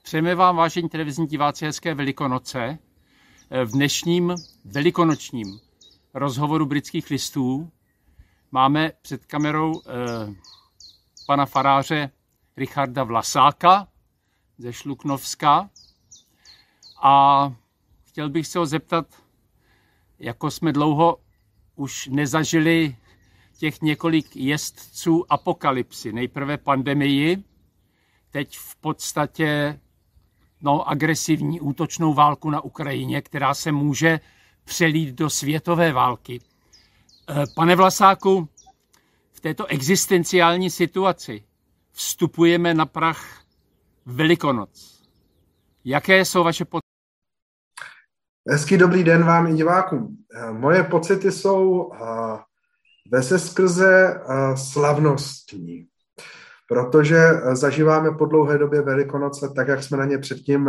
Přejeme vám, vážení televizní diváci, hezké Velikonoce. V dnešním velikonočním rozhovoru Britských listů máme před kamerou pana faráře Richarda Vlasáka ze Šluknovska. A chtěl bych se ho zeptat, jako jsme dlouho už nezažili těch několik jezdců apokalypsy. Nejprve pandemii, teď v podstatě agresivní útočnou válku na Ukrajině, která se může přelít do světové války. Pane Vlasáku, v této existenciální situaci vstupujeme na prach Velikonoc. Jaké jsou vaše pocity? Hezký dobrý den vám i divákům. Moje pocity jsou veseskrze slavnostní, protože zažíváme po dlouhé době Velikonoce tak, jak jsme na ně předtím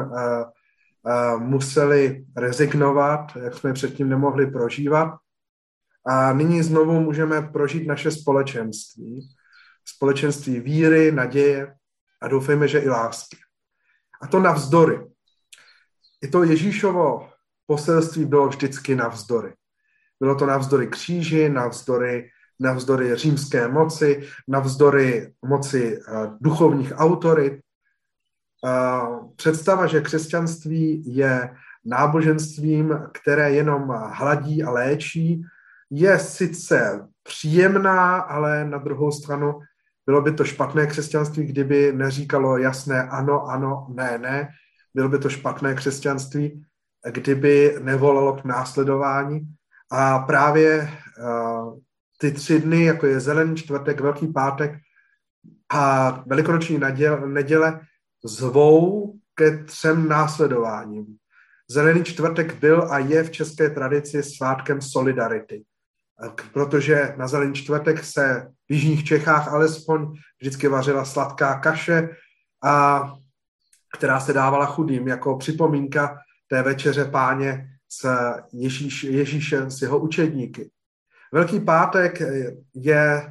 museli rezignovat, jak jsme je předtím nemohli prožívat. A nyní znovu můžeme prožít naše společenství. Společenství víry, naděje a doufejme, že i lásky. A to navzdory. I to Ježíšovo poselství bylo vždycky navzdory. Bylo to navzdory kříži, navzdory římské moci, navzdory moci duchovních autorit. Představa, že křesťanství je náboženstvím, které jenom hladí a léčí, je sice příjemná, ale na druhou stranu bylo by to špatné křesťanství, kdyby neříkalo jasné ano, ano, ne, ne. Bylo by to špatné křesťanství, kdyby nevolalo k následování. A právě ty 3 dny, jako je Zelený čtvrtek, Velký pátek a Velikonoční neděle, zvou ke 3 následováním. Zelený čtvrtek byl a je v české tradici svátkem solidarity, protože na Zelený čtvrtek se v jižních Čechách alespoň vždycky vařila sladká kaše, která se dávala chudým jako připomínka té večeře Páně s Ježíšem, s jeho učedníky. Velký pátek je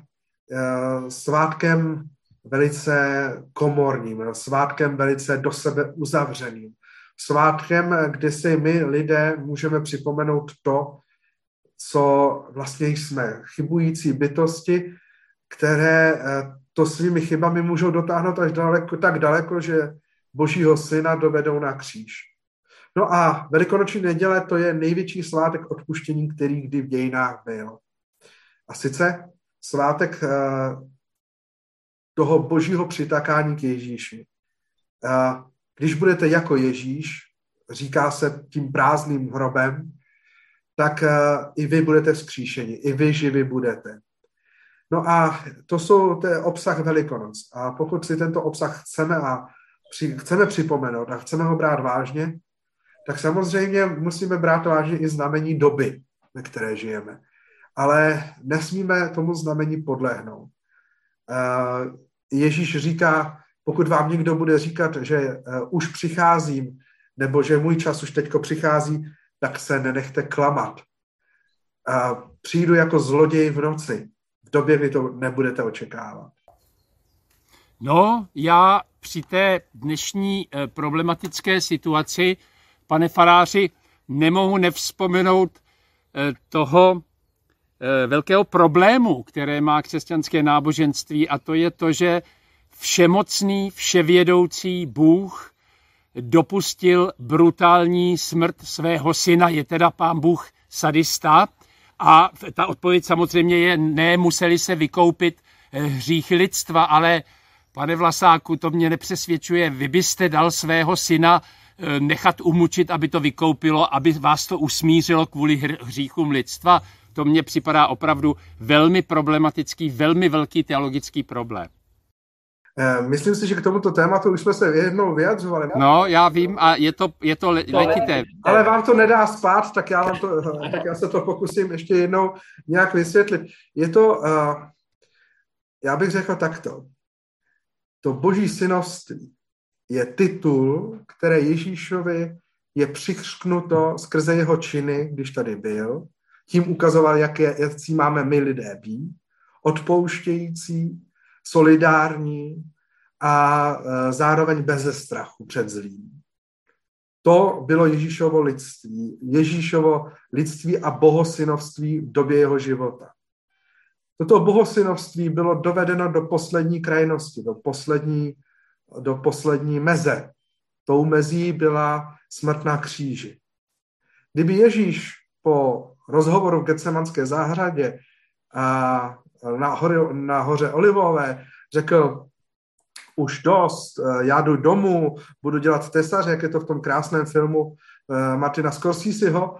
svátkem velice komorním, svátkem velice do sebe uzavřeným. Svátkem, kdy si my lidé můžeme připomenout to, co vlastně jsme, chybující bytosti, které to svými chybami můžou dotáhnout až tak daleko, že Božího syna dovedou na kříž. No a Velikonoční neděle, to je největší svátek odpuštění, který kdy v dějinách byl. A sice svátek toho Božího přitakání k Ježíši. Když budete jako Ježíš, říká se tím prázdným hrobem, tak i vy budete vzkříšeni, i vy živi budete. No a to je obsah Velikonoc. A pokud si tento obsah chceme připomenout a chceme ho brát vážně, tak samozřejmě musíme brát vážně i znamení doby, ve které žijeme. Ale nesmíme tomu znamení podlehnout. Ježíš říká, pokud vám někdo bude říkat, že už přicházím, nebo že můj čas už teďko přichází, tak se nenechte klamat. Přijdu jako zloděj v noci. V době vy to nebudete očekávat. No, já při té dnešní problematické situaci, pane faráři, nemohu nevzpomenout toho velkého problému, které má křesťanské náboženství, a to je to, že všemocný, vševědoucí Bůh dopustil brutální smrt svého syna, je teda Pán Bůh sadista, a ta odpověď samozřejmě je, ne, museli se vykoupit hříchy lidstva, ale pane Vlasáku, to mě nepřesvědčuje, vy byste dal svého syna nechat umučit, aby to vykoupilo, aby vás to usmířilo kvůli hříchům lidstva. To mně připadá opravdu velmi problematický, velmi velký teologický problém. Myslím si, že k tomuto tématu už jsme se jednou vyjadřovali. No, já vím, a je to letité. Ale vám to nedá spát, tak já se to pokusím ještě jednou nějak vysvětlit. Je to, já bych řekl takto, to Boží synovství je titul, které Ježíšovi je přichřknuto skrze jeho činy, když tady byl. Tím ukazoval, jaký máme my lidé být, odpouštějící, solidární a zároveň beze strachu před zlým. To bylo Ježíšovo lidství a bohosynovství v době jeho života. Toto bohosynovství bylo dovedeno do poslední krajnosti, do poslední meze. Tou mezí byla smrt na kříži. Kdyby Ježíš po rozhovoru v Getsemanské zahradě a na hoře Olivové řekl, už dost, já jdu domů, budu dělat tesaře, jak je to v tom krásném filmu Martina Scorseseho,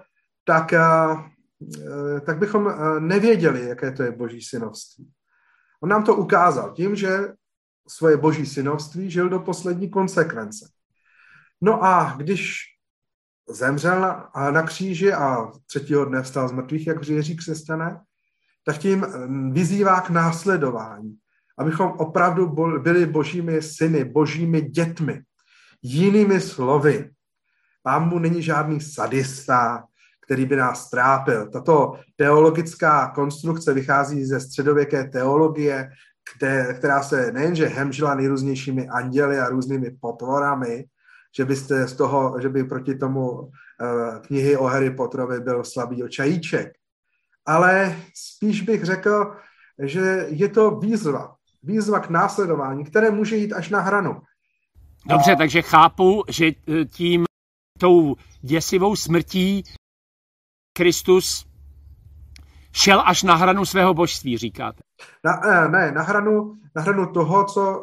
tak bychom nevěděli, jaké to je boží synovství. On nám to ukázal tím, že svoje boží synovství žil do poslední konsekvence. No a když zemřel na kříži a třetího dne vstal z mrtvých, jak věří křesťané, tak tím vyzývá k následování, abychom opravdu byli božími syny, božími dětmi. Jinými slovy, Pán Bůh není žádný sadista, který by nás trápil. Tato teologická konstrukce vychází ze středověké teologie, která se nejenže hemžila nejrůznějšími anděli a různými potvorami, že by proti tomu knihy o Harry Potterovi byl slabý očajíček. Ale spíš bych řekl, že je to výzva k následování, které může jít až na hranu. Dobře, takže chápu, že tou děsivou smrtí Kristus šel až na hranu svého božství, říkáte. Na hranu toho, co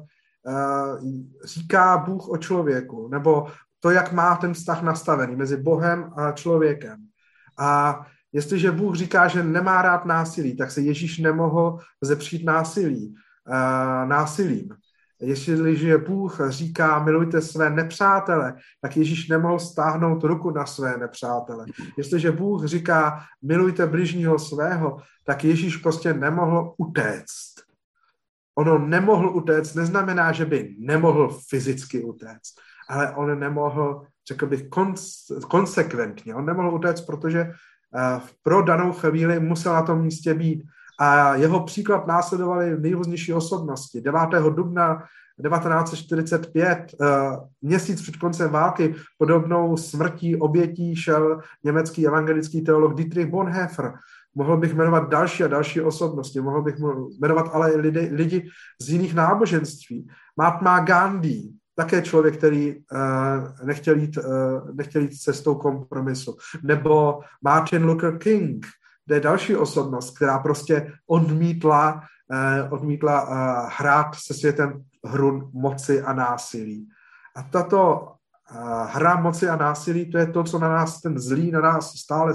říká Bůh o člověku, nebo to, jak má ten vztah nastavený mezi Bohem a člověkem. A jestliže Bůh říká, že nemá rád násilí, tak se Ježíš nemohl zepřít násilím. Jestliže Bůh říká, milujte své nepřátele, tak Ježíš nemohl stáhnout ruku na své nepřátele. Jestliže Bůh říká, milujte bližního svého, tak Ježíš prostě nemohl utéct. Ono nemohl utéct, neznamená, že by nemohl fyzicky utéct, ale on nemohl, řekl bych, konsekventně. On nemohl utéct, protože pro danou chvíli musel na tom místě být. A jeho příklad následovaly nejrůznější osobnosti. 9. dubna 1945, měsíc před koncem války, podobnou smrtí obětí šel německý evangelický teolog Dietrich Bonhoeffer. Mohl bych jmenovat další a další osobnosti, mohl bych jmenovat ale lidi z jiných náboženství. Mahatma Gandhi, také člověk, který nechtěl jít cestou kompromisu. Nebo Martin Luther King, to je další osobnost, která prostě odmítla hrát se světem hru moci a násilí. A tato hra moci a násilí, to je to, co ten zlý na nás stále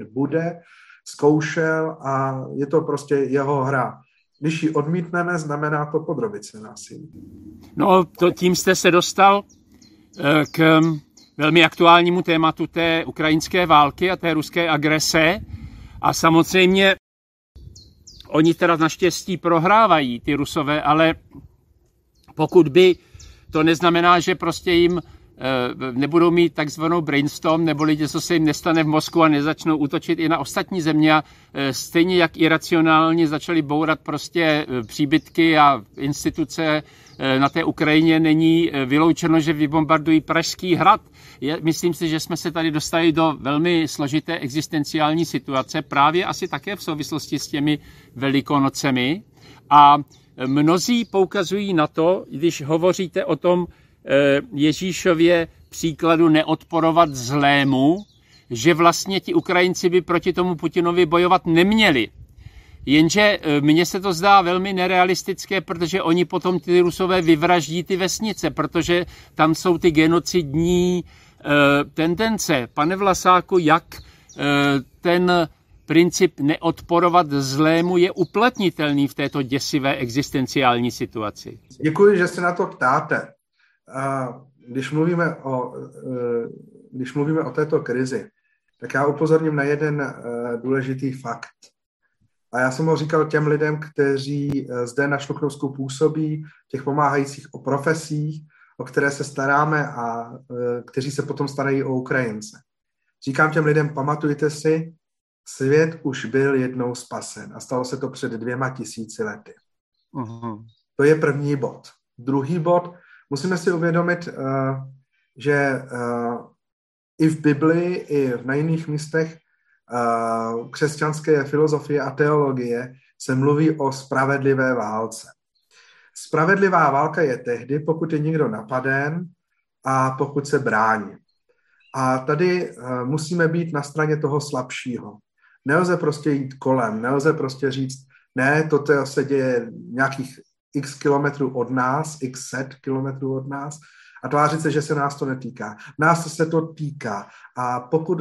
zkoušel a je to prostě jeho hra. Když ji odmítneme, znamená to podrobit se násilí. No, tím jste se dostal k velmi aktuálnímu tématu té ukrajinské války a té ruské agrese. A samozřejmě oni teda naštěstí prohrávají, ty Rusové, ale pokud by, to neznamená, že prostě jim nebudou mít takzvanou brainstorm, nebo lidi, co se jim nestane v mozku a nezačnou útočit i na ostatní země a stejně jak iracionálně začali bourat prostě příbytky a instituce na té Ukrajině, není vyloučeno, že vybombardují Pražský hrad. Myslím si, že jsme se tady dostali do velmi složité existenciální situace, právě asi také v souvislosti s těmi Velikonocemi. A mnozí poukazují na to, když hovoříte o tom Ježíšově příkladu neodporovat zlému, že vlastně ti Ukrajinci by proti tomu Putinovi bojovat neměli. Jenže mně se to zdá velmi nerealistické, protože oni potom ty Rusové vyvraždí ty vesnice, protože tam jsou ty genocidní tendence. Pane Vlasáku, jak ten princip neodporovat zlému je uplatnitelný v této děsivé existenciální situaci? Děkuji, že se na to ptáte. Když mluvíme o této krizi, tak já upozorním na jeden důležitý fakt. A já jsem ho říkal těm lidem, kteří zde na Šluknovsku působí, těch pomáhajících o profesích, o které se staráme a kteří se potom starají o Ukrajince. Říkám těm lidem, pamatujte si, svět už byl jednou spasen a stalo se to před 2000 lety. Uh-huh. To je první bod. Druhý bod, musíme si uvědomit, že i v Biblii, i na jiných místech křesťanské filozofie a teologie se mluví o spravedlivé válce. Spravedlivá válka je tehdy, pokud je někdo napaden a pokud se brání. A tady musíme být na straně toho slabšího. Nelze prostě jít kolem, nelze prostě říct, ne, toto se děje nějakých x kilometrů od nás, x set kilometrů od nás a tvářit se, že se nás to netýká. Nás se to týká a pokud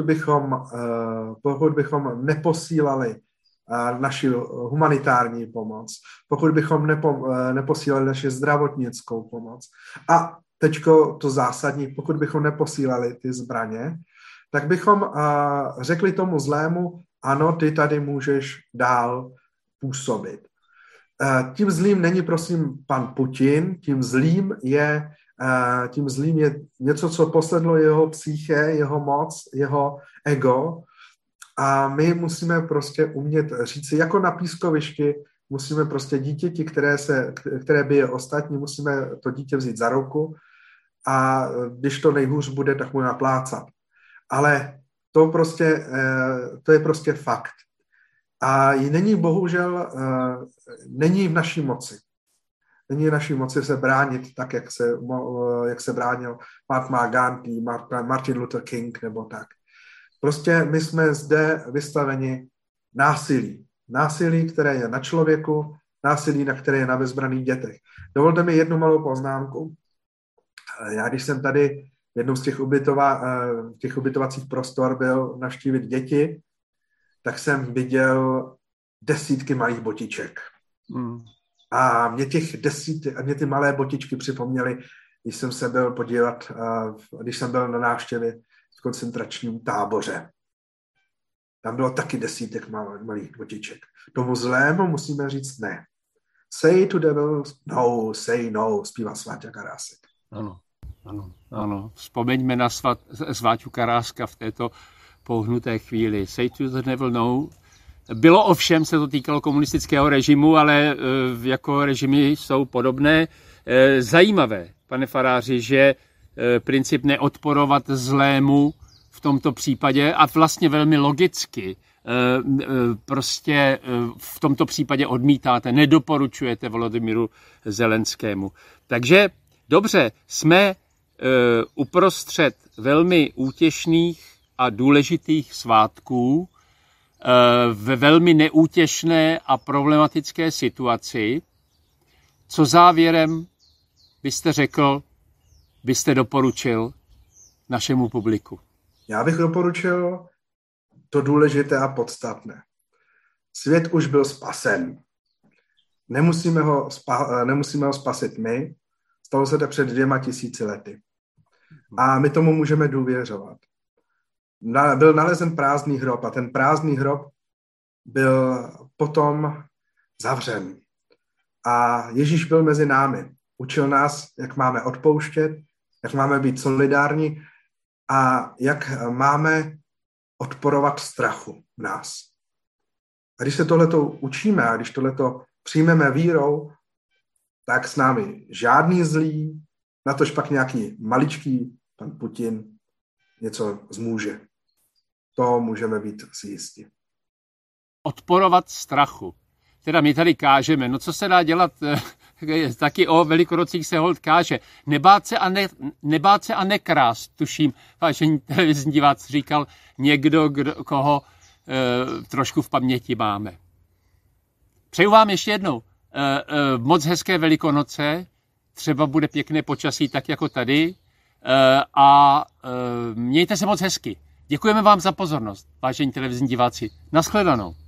bychom neposílali naši humanitární pomoc, pokud bychom neposílali naši zdravotnickou pomoc a teďko to zásadní, pokud bychom neposílali ty zbraně, tak bychom řekli tomu zlému, ano, ty tady můžeš dál působit. Tím zlým není, prosím, pan Putin, tím zlým je něco, co posedlo jeho psyché, jeho moc, jeho ego a my musíme prostě umět říci, jako na pískovišti, musíme prostě dítěti, které bije ostatní, musíme to dítě vzít za ruku a když to nejhůř bude, tak mu naplácat. Ale to je prostě fakt. A není bohužel, není v naší moci. Není v naší moci se bránit tak, jak se bránil Mahatma Gandhi, Martin Luther King nebo tak. Prostě my jsme zde vystaveni násilí. Násilí, které je na člověku, násilí, které je na bezbranných dětech. Dovolte mi jednu malou poznámku. Já, když jsem tady v jednou z těch ubytovacích prostor byl navštívit děti, tak jsem viděl desítky malých botiček. A mě ty malé botičky připomněly, když jsem se byl podívat, když jsem byl na návštěvě v koncentračním táboře. Tam bylo taky desítek malých botiček. Tomu zlému musíme říct ne. Say to devils, no, say no, zpívá Sváťa Karásek. Ano. Vzpomeňme na Sváťu Karáska v této pohnuté chvíli. Say to the devil, no. Bylo ovšem, se to týkalo komunistického režimu, ale jako režimy jsou podobné. Zajímavé, pane faráři, že princip neodporovat zlému v tomto případě a vlastně velmi logicky prostě v tomto případě odmítáte, nedoporučujete Volodymyru Zelenskému. Takže dobře, jsme uprostřed velmi útěšných a důležitých svátků ve velmi neútěšné a problematické situaci. Co závěrem byste řekl, byste doporučil našemu publiku? Já bych doporučil to důležité a podstatné. Svět už byl spasen. Nemusíme ho spasit my. Stalo se to před 2000 lety. A my tomu můžeme důvěřovat. Byl nalezen prázdný hrob a ten prázdný hrob byl potom zavřen. A Ježíš byl mezi námi. Učil nás, jak máme odpouštět, jak máme být solidární a jak máme odporovat strachu v nás. A když se tohleto učíme a když tohleto přijmeme vírou, tak s námi žádný zlý, natož pak nějaký maličký pan Putin něco zmůže. To můžeme být si jistí. Odporovat strachu. Teda my tady kážeme, no co se dá dělat, taky o Velikonocích se holt káže. Nebát se a nekrást, tuším, vážení televizní diváci, říkal někdo, koho trošku v paměti máme. Přeju vám ještě jednou moc hezké Velikonoce, třeba bude pěkné počasí tak jako tady a mějte se moc hezky. Děkujeme vám za pozornost, vážení televizní diváci. Nashledanou.